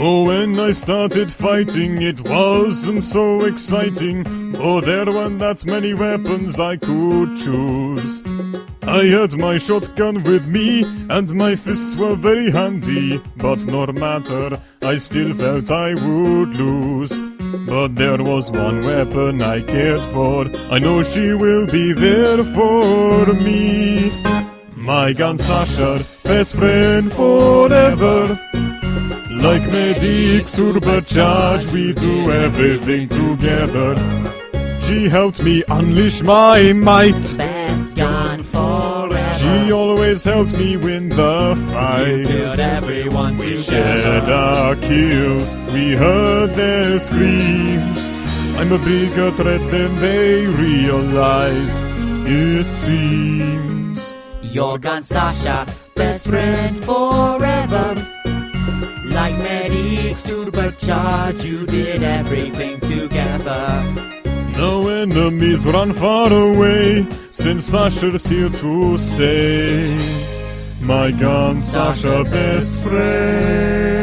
Oh, when I started fighting, it wasn't so exciting, for there weren't that many weapons I could choose. I had my shotgun with me, and my fists were very handy, but no matter, I still felt I would lose. But there was one weapon I cared for, I know she will be there for me. My gun Sasha, best friend forever. Like medic supercharge, we do everything together. She helped me unleash my might. Best gun forever. She always helped me win the fight. Killed everyone We together. shared our kills, we heard their screams. I'm a bigger threat than they realize, it seems. Your gun Sasha, best friend forever. Like medic supercharge, you did everything together. No enemies run far away, since Sasha's here to stay. My gun Sasha, best friend.